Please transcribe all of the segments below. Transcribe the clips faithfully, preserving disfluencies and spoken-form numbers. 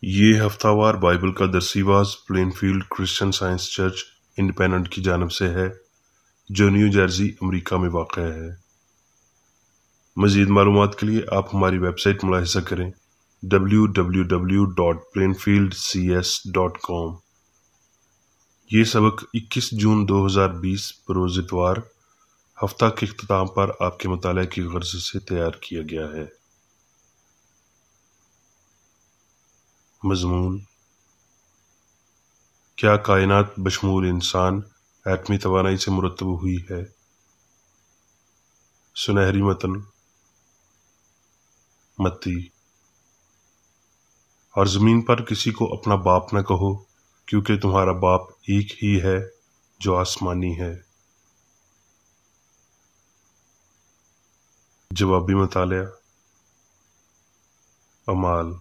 یہ ہفتہ وار بائبل کا درسی واز Plainfield Christian science church independent کی جانب سے ہے جو نیو جرسی امریکہ میں واقع ہے۔ مزید معلومات کے لیے آپ ہماری ویب سائٹ ملاحظہ کریں W W W dot Plainfield C S dot com. یہ سبق اکیس جون دو ہزار بیس بروز اتوار ہفتہ کے اختتام پر آپ کے مطالعہ کی غرض سے تیار کیا گیا ہے۔ مضمون: کیا کائنات بشمول انسان ایٹمی توانائی سے مرتب ہوئی ہے؟ سنہری متن متی: اور زمین پر کسی کو اپنا باپ نہ کہو کیونکہ تمہارا باپ ایک ہی ہے جو آسمانی ہے۔ جوابی مطالعہ اعمال: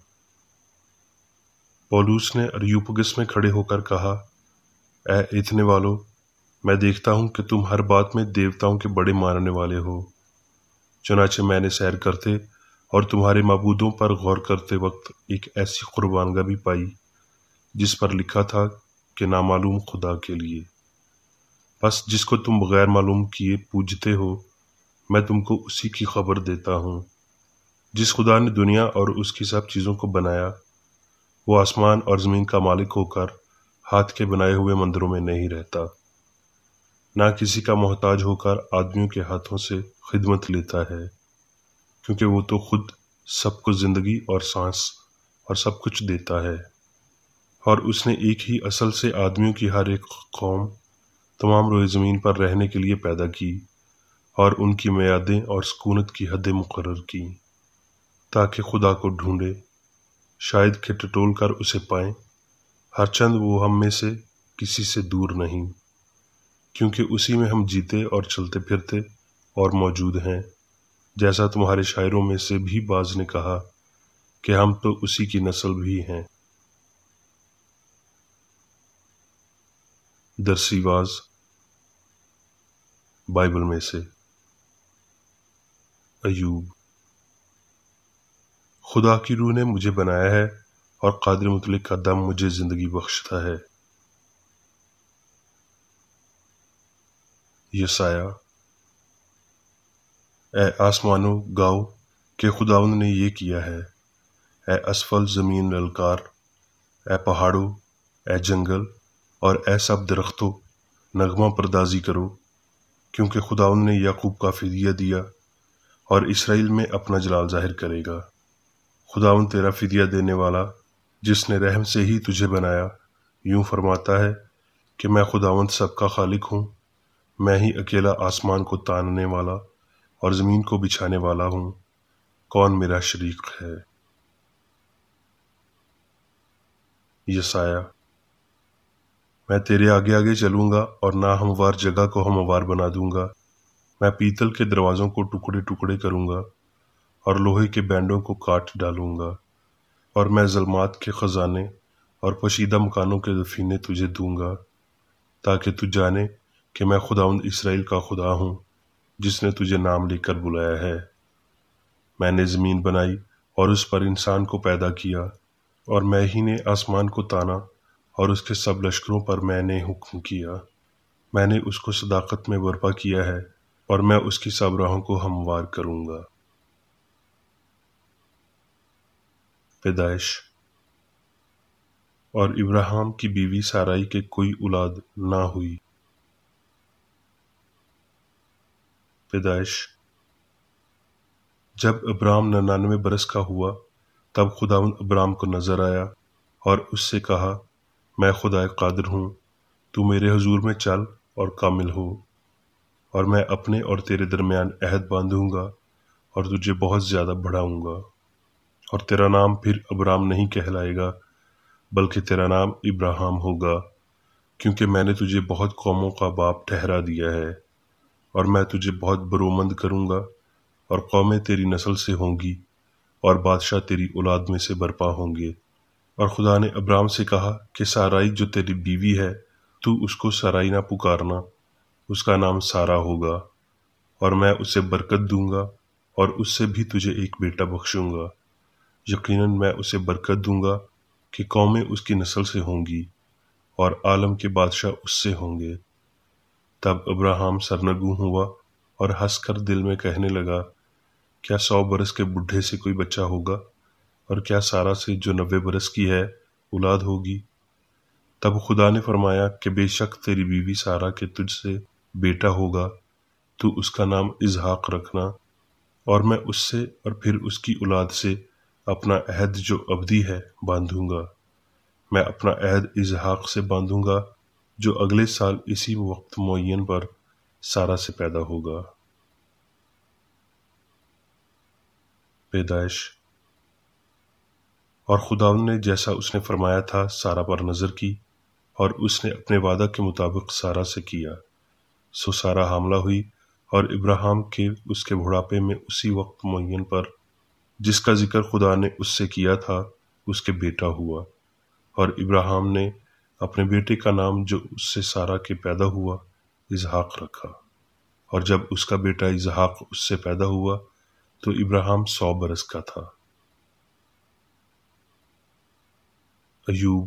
پولوس نے اریوپگس میں کھڑے ہو کر کہا، اے ایتھنے والو، میں دیکھتا ہوں کہ تم ہر بات میں دیوتاؤں کے بڑے ماننے والے ہو۔ چنانچہ میں نے سیر کرتے اور تمہارے معبودوں پر غور کرتے وقت ایک ایسی قربانگاہ بھی پائی جس پر لکھا تھا کہ نامعلوم خدا کے لیے۔ پس جس کو تم بغیر معلوم کیے پوجتے ہو، میں تم کو اسی کی خبر دیتا ہوں۔ جس خدا نے دنیا اور اس کی سب چیزوں کو بنایا، وہ آسمان اور زمین کا مالک ہو کر ہاتھ کے بنائے ہوئے مندروں میں نہیں رہتا، نہ کسی کا محتاج ہو کر آدمیوں کے ہاتھوں سے خدمت لیتا ہے، کیونکہ وہ تو خود سب کو زندگی اور سانس اور سب کچھ دیتا ہے۔ اور اس نے ایک ہی اصل سے آدمیوں کی ہر ایک قوم تمام روئے زمین پر رہنے کے لیے پیدا کی اور ان کی میعادیں اور سکونت کی حدیں مقرر کی، تاکہ خدا کو ڈھونڈے، شاید کہ ٹٹول کر اسے پائیں، ہرچند وہ ہم میں سے کسی سے دور نہیں، کیونکہ اسی میں ہم جیتے اور چلتے پھرتے اور موجود ہیں، جیسا تمہارے شاعروں میں سے بھی بعض نے کہا کہ ہم تو اسی کی نسل بھی ہیں۔ درسی واز بائبل میں سے ایوب: خدا کی روح نے مجھے بنایا ہے اور قادر مطلق کا دم مجھے زندگی بخشتا ہے۔ یسایہ: اے آسمانوں گاؤ کہ خداوند نے یہ کیا ہے، اے اسفل زمین للکار، اے پہاڑوں، اے جنگل اور اے سب درختوں نغمہ پردازی کرو، کیونکہ خداوند نے یعقوب کا فدیہ دیا اور اسرائیل میں اپنا جلال ظاہر کرے گا۔ خداوند تیرا فدیہ دینے والا، جس نے رحم سے ہی تجھے بنایا، یوں فرماتا ہے کہ میں خداوند سب کا خالق ہوں، میں ہی اکیلا آسمان کو تاننے والا اور زمین کو بچھانے والا ہوں، کون میرا شریک ہے؟ یسایہ: میں تیرے آگے آگے چلوں گا اور ناہموار جگہ کو ہموار بنا دوں گا، میں پیتل کے دروازوں کو ٹکڑے ٹکڑے کروں گا اور لوہے کے بینڈوں کو کاٹ ڈالوں گا، اور میں ظلمات کے خزانے اور پوشیدہ مکانوں کے دفینے تجھے دوں گا، تاکہ تو جانے کہ میں خداوند اسرائیل کا خدا ہوں، جس نے تجھے نام لے کر بلایا ہے۔ میں نے زمین بنائی اور اس پر انسان کو پیدا کیا، اور میں ہی نے آسمان کو تانا اور اس کے سب لشکروں پر میں نے حکم کیا۔ میں نے اس کو صداقت میں برپا کیا ہے اور میں اس کی سب راہوں کو ہموار کروں گا۔ پیدائش: اور ابراہیم کی بیوی سارائی کے کوئی اولاد نہ ہوئی۔ پیدائش: جب ابرام ننانوے برس کا ہوا تب خداوند ابرام کو نظر آیا اور اس سے کہا، میں خدائے قادر ہوں، تو میرے حضور میں چل اور کامل ہو، اور میں اپنے اور تیرے درمیان عہد باندھوں گا اور تجھے بہت زیادہ بڑھاؤں گا، اور تیرا نام پھر ابرام نہیں کہلائے گا بلکہ تیرا نام ابراہیم ہوگا، کیونکہ میں نے تجھے بہت قوموں کا باپ ٹھہرا دیا ہے، اور میں تجھے بہت برومند کروں گا، اور قومیں تیری نسل سے ہوں گی اور بادشاہ تیری اولاد میں سے برپا ہوں گے۔ اور خدا نے ابرام سے کہا کہ سارائی جو تیری بیوی ہے، تو اس کو سارائی نہ پکارنا، اس کا نام سارا ہوگا، اور میں اسے برکت دوں گا اور اس سے بھی تجھے ایک بیٹا بخشوں گا۔ یقیناً میں اسے برکت دوں گا کہ قومیں اس کی نسل سے ہوں گی اور عالم کے بادشاہ اس سے ہوں گے۔ تب ابراہیم سرنگوں ہوا اور ہنس کر دل میں کہنے لگا، کیا سو برس کے بڈھے سے کوئی بچہ ہوگا، اور کیا سارا سے جو نوے برس کی ہے اولاد ہوگی؟ تب خدا نے فرمایا کہ بے شک تیری بیوی سارا کے تجھ سے بیٹا ہوگا، تو اس کا نام اسحاق رکھنا، اور میں اس سے اور پھر اس کی اولاد سے اپنا عہد جو ابدی ہے باندھوں گا۔ میں اپنا عہد اسحاق سے باندھوں گا جو اگلے سال اسی وقت معین پر سارا سے پیدا ہوگا۔ پیدائش۔ اور خداوند نے جیسا اس نے فرمایا تھا سارا پر نظر کی، اور اس نے اپنے وعدہ کے مطابق سارا سے کیا، سو سارا حاملہ ہوئی، اور ابراہیم کے اس کے بڑھاپے میں اسی وقت معین پر جس کا ذکر خدا نے اس سے کیا تھا اس کے بیٹا ہوا، اور ابراہیم نے اپنے بیٹے کا نام جو اس سے سارا کے پیدا ہوا اسحاق رکھا۔ اور جب اس کا بیٹا اسحاق اس سے پیدا ہوا تو ابراہیم سو برس کا تھا۔ ایوب۔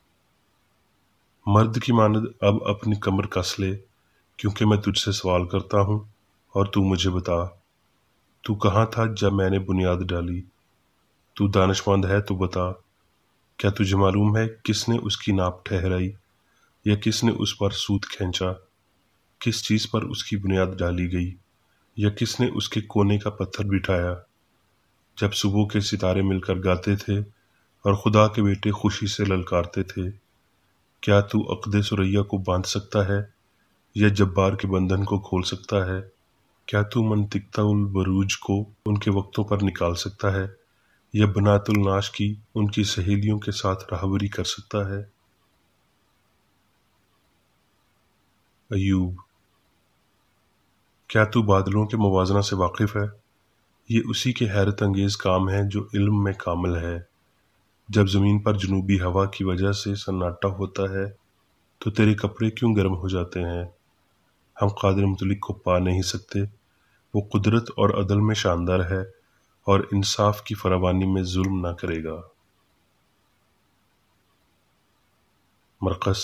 مرد کی مانند اب اپنی کمر کس لے، کیونکہ میں تجھ سے سوال کرتا ہوں اور تو مجھے بتا، تو کہاں تھا جب میں نے بنیاد ڈالی؟ تو دانش مند ہے تو بتا، کیا تجھے معلوم ہے کس نے اس کی ناپ ٹھہرائی، یا کس نے اس پر سوت کھینچا؟ کس چیز پر اس کی بنیاد ڈالی گئی، یا کس نے اس کے کونے کا پتھر بٹھایا؟ جب صبح کے ستارے مل کر گاتے تھے اور خدا کے بیٹے خوشی سے للکارتے تھے، کیا تو عقد سریا کو باندھ سکتا ہے، یا جبار کے بندھن کو کھول سکتا ہے؟ کیا تو منطقہ البروج کو ان کے وقتوں پر نکال سکتا ہے، یا بنات الناش کی ان کی سہیلیوں کے ساتھ راہبری کر سکتا ہے؟ ایوب۔ کیا تو بادلوں کے موازنہ سے واقف ہے؟ یہ اسی کے حیرت انگیز کام ہے جو علم میں کامل ہے۔ جب زمین پر جنوبی ہوا کی وجہ سے سناٹا ہوتا ہے تو تیرے کپڑے کیوں گرم ہو جاتے ہیں؟ ہم قادر مطلق کو پا نہیں سکتے، وہ قدرت اور عدل میں شاندار ہے اور انصاف کی فراوانی میں ظلم نہ کرے گا۔ مرقس۔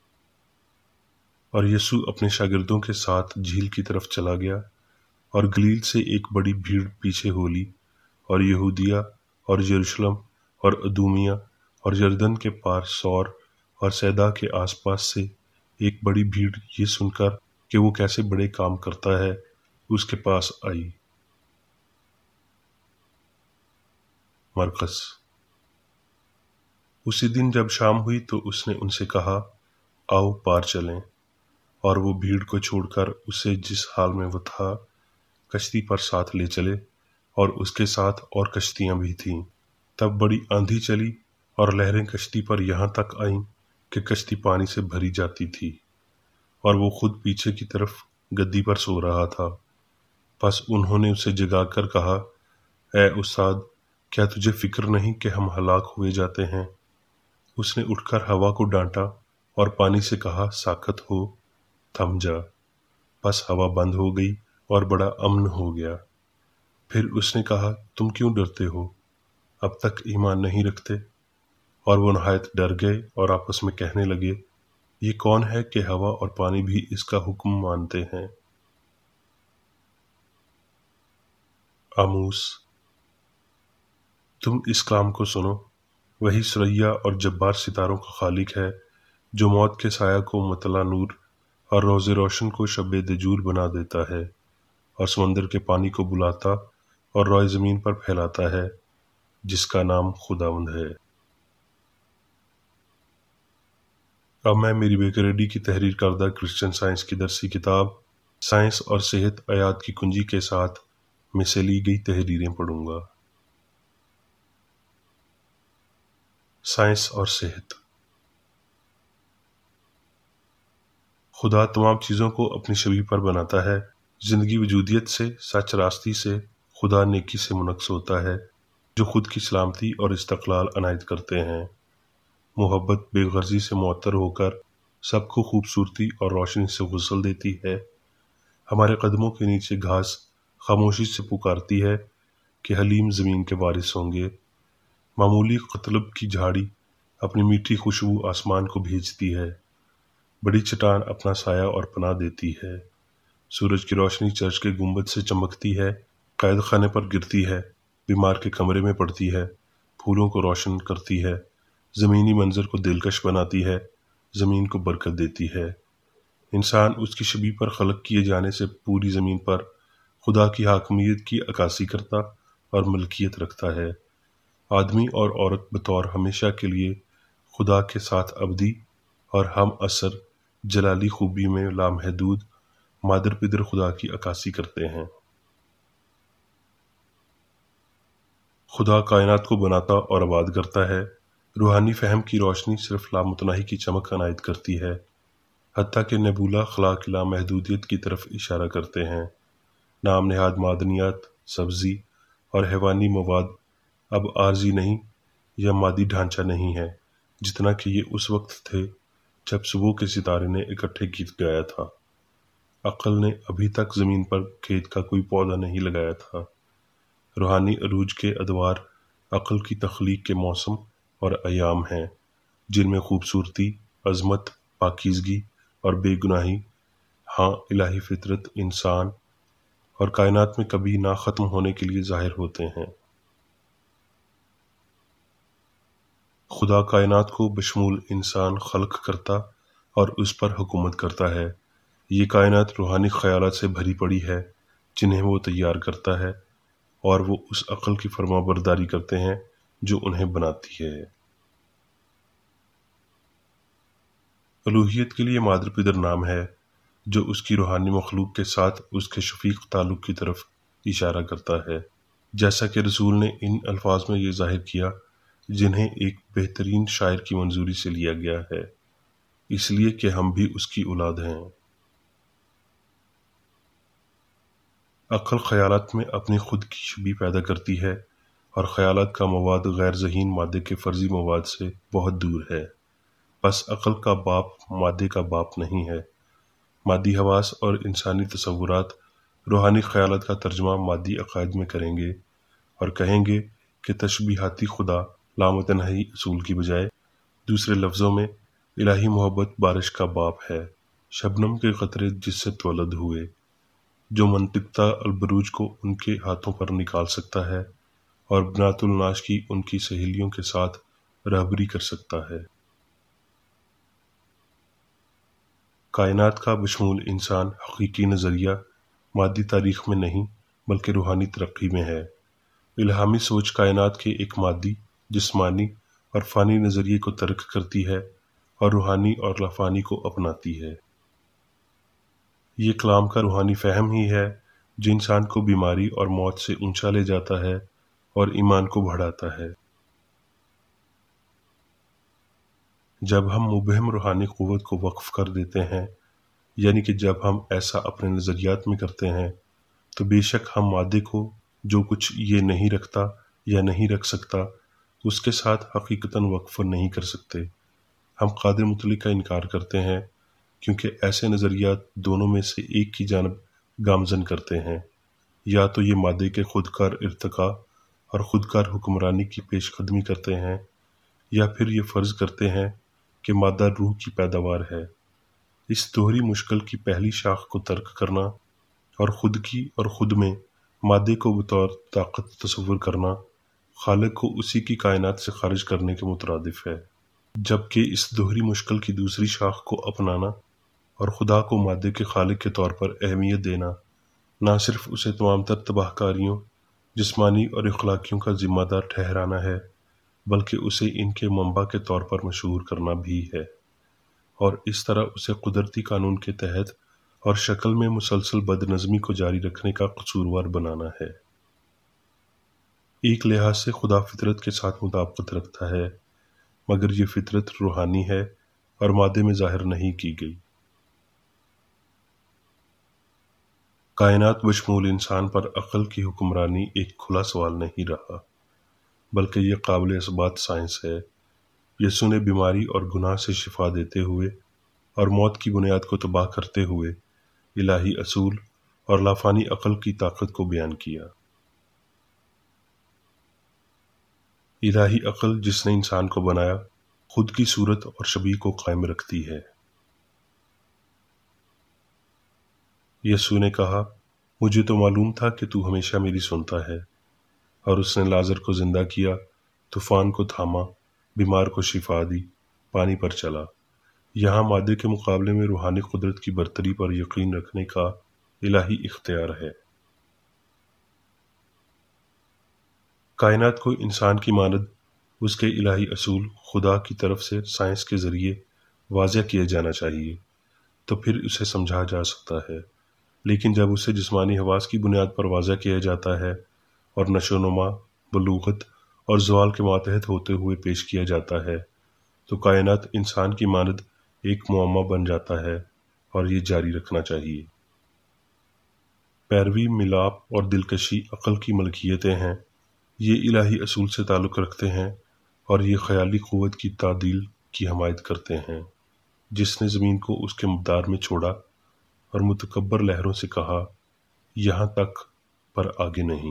اور یسوع اپنے شاگردوں کے ساتھ جھیل کی طرف چلا گیا، اور گلیل سے ایک بڑی بھیڑ پیچھے ہو لی، اور یہودیہ اور یروشلم اور ادومیہ اور یردن کے پار سور اور سیدا کے آس پاس سے ایک بڑی بھیڑ یہ سن کر کہ وہ کیسے بڑے کام کرتا ہے اس کے پاس آئی۔ مرقس۔ اسی دن جب شام ہوئی تو اس نے ان سے کہا، آؤ پار چلیں، اور وہ بھیڑ کو چھوڑ کر اسے جس حال میں وہ تھا کشتی پر ساتھ لے چلے، اور اس کے ساتھ اور کشتیاں بھی تھیں۔ تب بڑی آندھی چلی اور لہریں کشتی پر یہاں تک آئیں کہ کشتی پانی سے بھری جاتی تھی، اور وہ خود پیچھے کی طرف گدی پر سو رہا تھا۔ پس انہوں نے اسے جگا کر کہا، اے استاد، کیا تجھے فکر نہیں کہ ہم ہلاک ہوئے جاتے ہیں؟ اس نے اٹھ کر ہوا کو ڈانٹا اور پانی سے کہا، ساکت ہو، تھم جا۔ پس ہوا بند ہو گئی اور بڑا امن ہو گیا۔ پھر اس نے کہا، تم کیوں ڈرتے ہو؟ اب تک ایمان نہیں رکھتے؟ اور وہ نہایت ڈر گئے اور آپس میں کہنے لگے، یہ کون ہے کہ ہوا اور پانی بھی اس کا حکم مانتے ہیں؟ آموس۔ تم اس کلام کو سنو، وہی ثریا اور جبار ستاروں کا خالق ہے، جو موت کے سایہ کو مطلع نور اور روز روشن کو شب دجور بنا دیتا ہے، اور سمندر کے پانی کو بلاتا اور روئے زمین پر پھیلاتا ہے، جس کا نام خداوند ہے۔ اب میں میری بیکریڈی کی تحریر کردہ کرسچن سائنس کی درسی کتاب سائنس اور صحت آیات کی کنجی کے ساتھ میں سے لی گئی تحریریں پڑھوں گا۔ سائنس اور صحت۔ خدا تمام چیزوں کو اپنی شبیہ پر بناتا ہے۔ زندگی وجودیت سے، سچ راستی سے، خدا نیکی سے منقص ہوتا ہے، جو خود کی سلامتی اور استقلال عنایت کرتے ہیں۔ محبت بے غرضی سے معطر ہو کر سب کو خوبصورتی اور روشنی سے غسل دیتی ہے۔ ہمارے قدموں کے نیچے گھاس خاموشی سے پکارتی ہے کہ حلیم زمین کے وارث ہوں گے۔ معمولی قطلب کی جھاڑی اپنی میٹھی خوشبو آسمان کو بھیجتی ہے، بڑی چٹان اپنا سایہ اور پناہ دیتی ہے، سورج کی روشنی چرچ کے گنبد سے چمکتی ہے، قید خانے پر گرتی ہے، بیمار کے کمرے میں پڑتی ہے، پھولوں کو روشن کرتی ہے، زمینی منظر کو دلکش بناتی ہے، زمین کو برکت دیتی ہے۔ انسان اس کی شبیہ پر خلق کیے جانے سے پوری زمین پر خدا کی حاکمیت کی عکاسی کرتا اور ملکیت رکھتا ہے۔ آدمی اور عورت بطور ہمیشہ کے لیے خدا کے ساتھ ابدی اور ہم اثر جلالی خوبی میں لامحدود مادر پدر خدا کی عکاسی کرتے ہیں۔ خدا کائنات کو بناتا اور آباد کرتا ہے۔ روحانی فہم کی روشنی صرف لامتناہی کی چمک عنایت کرتی ہے، حتیٰ کہ نیبولا خلا کی لامحدودیت کی طرف اشارہ کرتے ہیں۔ نام نہاد معدنیات، سبزی اور حیوانی مواد اب عارضی نہیں یا مادی ڈھانچہ نہیں ہے جتنا کہ یہ اس وقت تھے جب صبح کے ستارے نے اکٹھے گیت گایا تھا۔ عقل نے ابھی تک زمین پر کھیت کا کوئی پودا نہیں لگایا تھا۔ روحانی عروج کے ادوار عقل کی تخلیق کے موسم اور ایام ہیں، جن میں خوبصورتی، عظمت، پاکیزگی اور بے گناہی، ہاں الہی فطرت، انسان اور کائنات میں کبھی نہ ختم ہونے کے لیے ظاہر ہوتے ہیں۔ خدا کائنات کو بشمول انسان خلق کرتا اور اس پر حکومت کرتا ہے۔ یہ کائنات روحانی خیالات سے بھری پڑی ہے جنہیں وہ تیار کرتا ہے، اور وہ اس عقل کی فرما برداری کرتے ہیں جو انہیں بناتی ہے۔ الوہیت کے لیے مادر پدر نام ہے جو اس کی روحانی مخلوق کے ساتھ اس کے شفیق تعلق کی طرف اشارہ کرتا ہے، جیسا کہ رسول نے ان الفاظ میں یہ ظاہر کیا جنہیں ایک بہترین شاعر کی منظوری سے لیا گیا ہے، اس لیے کہ ہم بھی اس کی اولاد ہیں۔ عقل خیالات میں اپنی خود کی شبیہ پیدا کرتی ہے، اور خیالات کا مواد غیر ذہین مادے کے فرضی مواد سے بہت دور ہے۔ بس عقل کا باپ مادے کا باپ نہیں ہے۔ مادی حواس اور انسانی تصورات روحانی خیالات کا ترجمہ مادی عقائد میں کریں گے اور کہیں گے کہ تشبیہاتی خدا لامتناہی اصول کی بجائے دوسرے لفظوں میں الہی محبت بارش کا باپ ہے، شبنم کے قطرے جس سے تولد ہوئے، جو منطقتا البروج کو ان کے ہاتھوں پر نکال سکتا ہے اور بنات الناش کی ان کی سہیلیوں کے ساتھ رہبری کر سکتا ہے۔ کائنات کا بشمول انسان حقیقی نظریہ مادی تاریخ میں نہیں بلکہ روحانی ترقی میں ہے۔ الہامی سوچ کائنات کے ایک مادی، جسمانی اور فانی نظریے کو ترک کرتی ہے اور روحانی اور لافانی کو اپناتی ہے۔ یہ کلام کا روحانی فہم ہی ہے جو انسان کو بیماری اور موت سے اونچا لے جاتا ہے اور ایمان کو بڑھاتا ہے۔ جب ہم مبہم روحانی قوت کو وقف کر دیتے ہیں، یعنی کہ جب ہم ایسا اپنے نظریات میں کرتے ہیں، تو بے شک ہم مادے کو جو کچھ یہ نہیں رکھتا یا نہیں رکھ سکتا اس کے ساتھ حقیقتاً وقف نہیں کر سکتے۔ ہم قادر مطلق کا انکار کرتے ہیں کیونکہ ایسے نظریات دونوں میں سے ایک کی جانب گامزن کرتے ہیں، یا تو یہ مادے کے خودکار ارتقاء اور خودکار حکمرانی کی پیش قدمی کرتے ہیں، یا پھر یہ فرض کرتے ہیں کہ مادہ روح کی پیداوار ہے۔ اس دوہری مشکل کی پہلی شاخ کو ترک کرنا اور خود کی اور خود میں مادے کو بطور طاقت تصور کرنا خالق کو اسی کی کائنات سے خارج کرنے کے مترادف ہے، جبکہ اس دوہری مشکل کی دوسری شاخ کو اپنانا اور خدا کو مادے کے خالق کے طور پر اہمیت دینا نہ صرف اسے تمام تر تباہ کاریوں، جسمانی اور اخلاقیوں کا ذمہ دار ٹھہرانا ہے، بلکہ اسے ان کے منبع کے طور پر مشہور کرنا بھی ہے، اور اس طرح اسے قدرتی قانون کے تحت اور شکل میں مسلسل بد نظمی کو جاری رکھنے کا قصوروار بنانا ہے۔ ایک لحاظ سے خدا فطرت کے ساتھ مطابقت رکھتا ہے، مگر یہ فطرت روحانی ہے اور مادے میں ظاہر نہیں کی گئی۔ کائنات بشمول انسان پر عقل کی حکمرانی ایک کھلا سوال نہیں رہا، بلکہ یہ قابل اثبات سائنس ہے۔ یسوع نے بیماری اور گناہ سے شفا دیتے ہوئے اور موت کی بنیاد کو تباہ کرتے ہوئے الہی اصول اور لافانی عقل کی طاقت کو بیان کیا۔ الہی عقل جس نے انسان کو بنایا خود کی صورت اور شبیہ کو قائم رکھتی ہے۔ یسوع نے کہا، مجھے تو معلوم تھا کہ تو ہمیشہ میری سنتا ہے، اور اس نے لازر کو زندہ کیا، طوفان کو تھاما، بیمار کو شفا دی، پانی پر چلا۔ یہاں مادے کے مقابلے میں روحانی قدرت کی برتری پر یقین رکھنے کا الہی اختیار ہے۔ کائنات کو انسان کی مانند اس کے الہی اصول خدا کی طرف سے سائنس کے ذریعے واضح کیا جانا چاہیے، تو پھر اسے سمجھا جا سکتا ہے۔ لیکن جب اسے جسمانی حواس کی بنیاد پر واضح کیا جاتا ہے اور نشو نما، بلوغت اور زوال کے ماتحت ہوتے ہوئے پیش کیا جاتا ہے، تو کائنات انسان کی مانند ایک معمہ بن جاتا ہے، اور یہ جاری رکھنا چاہیے۔ پیروی، ملاپ اور دلکشی عقل کی ملکیتیں ہیں۔ یہ الہی اصول سے تعلق رکھتے ہیں، اور یہ خیالی قوت کی تعدیل کی حمایت کرتے ہیں، جس نے زمین کو اس کے مقدار میں چھوڑا اور متکبر لہروں سے کہا، یہاں تک پر آگے نہیں۔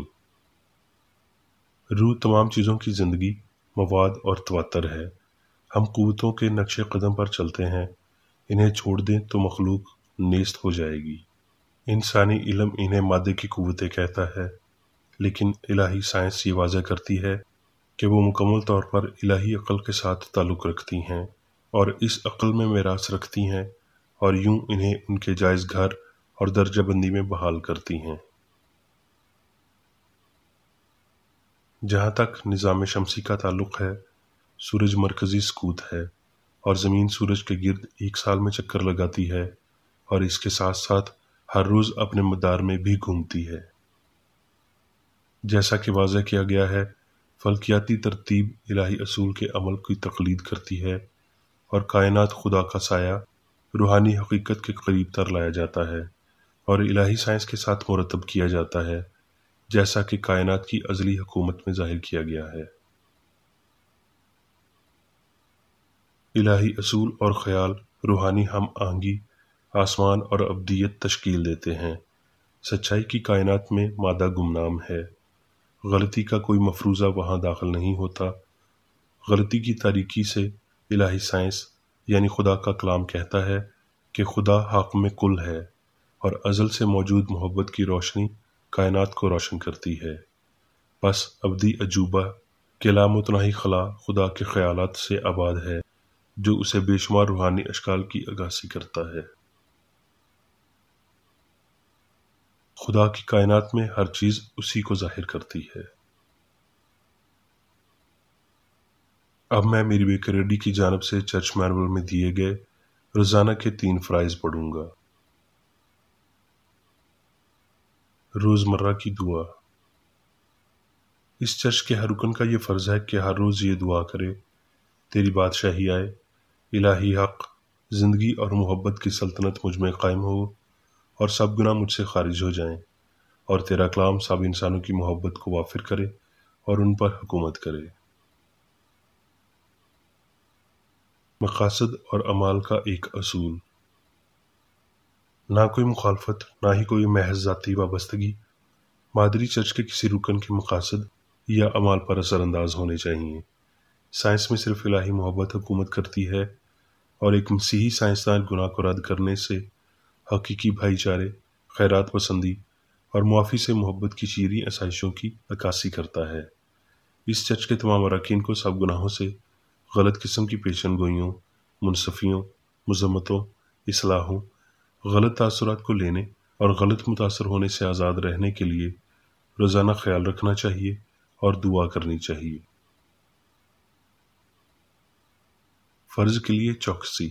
روح تمام چیزوں کی زندگی، مواد اور تواتر ہے۔ ہم قوتوں کے نقش قدم پر چلتے ہیں، انہیں چھوڑ دیں تو مخلوق نیست ہو جائے گی۔ انسانی علم انہیں مادے کی قوتیں کہتا ہے، لیکن الہی سائنس یہ واضح کرتی ہے کہ وہ مکمل طور پر الہی عقل کے ساتھ تعلق رکھتی ہیں، اور اس عقل میں میراث رکھتی ہیں، اور یوں انہیں ان کے جائز گھر اور درجہ بندی میں بحال کرتی ہیں۔ جہاں تک نظام شمسی کا تعلق ہے، سورج مرکزی سکوت ہے، اور زمین سورج کے گرد ایک سال میں چکر لگاتی ہے، اور اس کے ساتھ ساتھ ہر روز اپنے مدار میں بھی گھومتی ہے۔ جیسا کہ واضح کیا گیا ہے، فلکیاتی ترتیب الہی اصول کے عمل کی تقلید کرتی ہے، اور کائنات خدا کا سایہ روحانی حقیقت کے قریب تر لایا جاتا ہے، اور الہی سائنس کے ساتھ مرتب کیا جاتا ہے، جیسا کہ کائنات کی ازلی حکومت میں ظاہر کیا گیا ہے۔ الہی اصول اور خیال روحانی ہم آہنگی، آسمان اور ابدیت تشکیل دیتے ہیں۔ سچائی کی کائنات میں مادہ گمنام ہے، غلطی کا کوئی مفروضہ وہاں داخل نہیں ہوتا۔ غلطی کی تاریکی سے الہی سائنس یعنی خدا کا کلام کہتا ہے کہ خدا حاکم کل ہے، اور ازل سے موجود محبت کی روشنی کائنات کو روشن کرتی ہے۔ پس ابدی عجوبہ کہ لامتناہی خلا خدا کے خیالات سے آباد ہے، جو اسے بے شمار روحانی اشکال کی عکاسی کرتا ہے۔ خدا کی کائنات میں ہر چیز اسی کو ظاہر کرتی ہے۔ اب میں میری بیکر ریڈی کی جانب سے چرچ مینول میں دیے گئے روزانہ کے تین فرائض پڑھوں گا۔ روزمرہ کی دعا۔ اس چرچ کے ہر رکن کا یہ فرض ہے کہ ہر روز یہ دعا کرے، تیری بادشاہی آئے، الہی حق، زندگی اور محبت کی سلطنت مجھ میں قائم ہو، اور سب گناہ مجھ سے خارج ہو جائیں، اور تیرا کلام سب انسانوں کی محبت کو وافر کرے اور ان پر حکومت کرے۔ مقاصد اور اعمال کا ایک اصول۔ نہ کوئی مخالفت، نہ ہی کوئی محض ذاتی وابستگی مادری چرچ کے کسی رکن کے مقاصد یا اعمال پر اثر انداز ہونے چاہیے۔ سائنس میں صرف الہی محبت حکومت کرتی ہے، اور ایک مسیحی سائنسدان گناہ کو رد کرنے سے حقیقی بھائی چارے، خیرات پسندی اور معافی سے محبت کی شیریں آسائشوں کی عکاسی کرتا ہے۔ اس چرچ کے تمام اراکین کو سب گناہوں سے، غلط قسم کی پیشن گوئیوں، منصفیوں، مذمتوں، اصلاحوں، غلط تاثرات کو لینے اور غلط متاثر ہونے سے آزاد رہنے کے لیے روزانہ خیال رکھنا چاہیے اور دعا کرنی چاہیے۔ فرض کے لیے چوکسی۔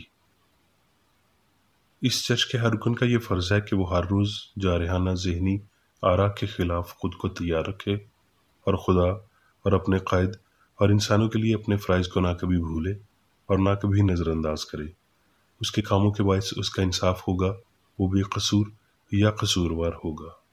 اس چرچ کے ہر رکن کا یہ فرض ہے کہ وہ ہر روز جارحانہ ذہنی آرا کے خلاف خود کو تیار رکھے، اور خدا اور اپنے قائد اور انسانوں کے لیے اپنے فرائض کو نہ کبھی بھولے اور نہ کبھی نظر انداز کرے۔ اس کے کاموں کے باعث اس کا انصاف ہوگا، وہ بے قصور یا قصوروار ہوگا۔